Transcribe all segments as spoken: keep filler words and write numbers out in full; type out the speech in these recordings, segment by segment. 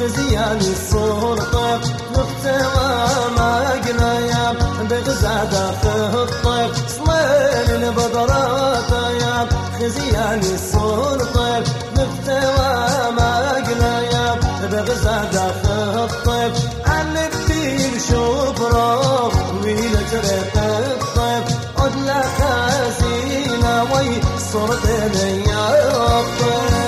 خزيان السلطة نفتوى ما قنايا بغزادة الطيب صلين البدرات يا خزيان السلطة نفتوى ما قنايا بغزادة الطيب عن الدين شبرا ويل جريت الطيب عدلا خزينة وي صرت يا الطيب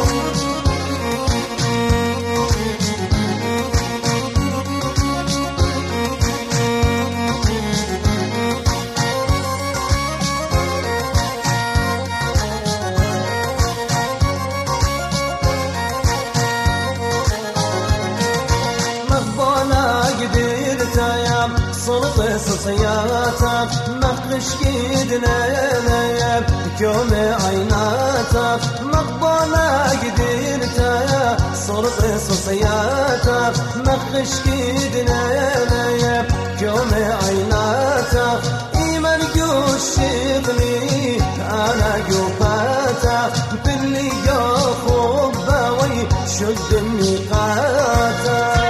صرت صياتك مخش كيدنا يا كوم عيناتك مقبولا قدرت يا صرت صياتك مخش كيدنا يا كوم عيناتك إيمان جوش شغلي أنا جوفاتك باللي يخوب وي شد النقاتك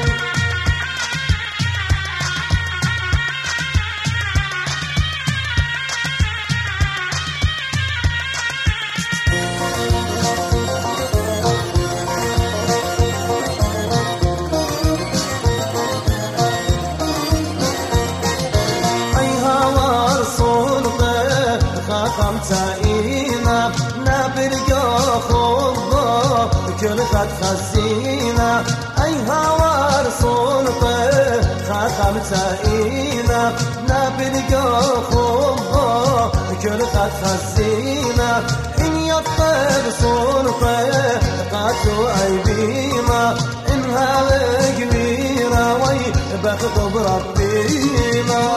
خمسائنا نبرجا خوبا كل خد خزينة أي هوا رسولك خمسائنا نبرجا خوبا كل خد خزينة إن يطير رسولك قاتو أي بيما إنها كبيرة وي بخطب ربينا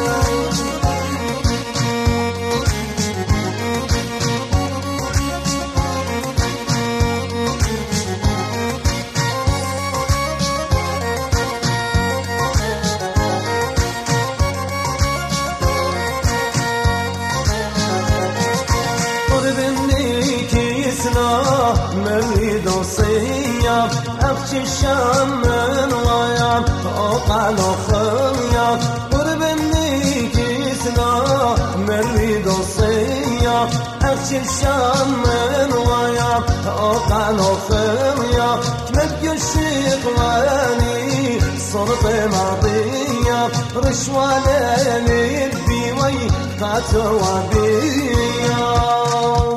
مريد وصيام أخشى الشام من ويام أقال خيام قربني كيسنا مريد وصيام أخشى الشام من ويام أقال خيام تمجي الشيطاني صرت ماضية رشوة ليلي بي وي قاتوا بيا